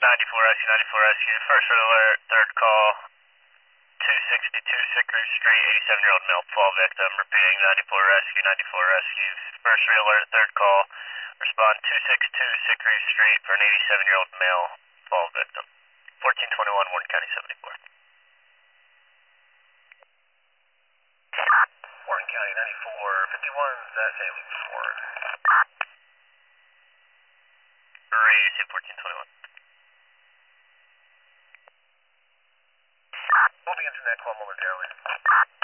Rescue, 94 Rescue. First alert, third call. 262 Sickery Street, 87-year-old male fall victim. Repeating, 94 Rescue, 94 Rescue. First alert, third call. Respond 262 Sickery Street for an 87-year-old male fall victim. 1421 Warren County 74. Warren County 94, 51, that Salem 4. Raise 1421. We'll be into that call momentarily.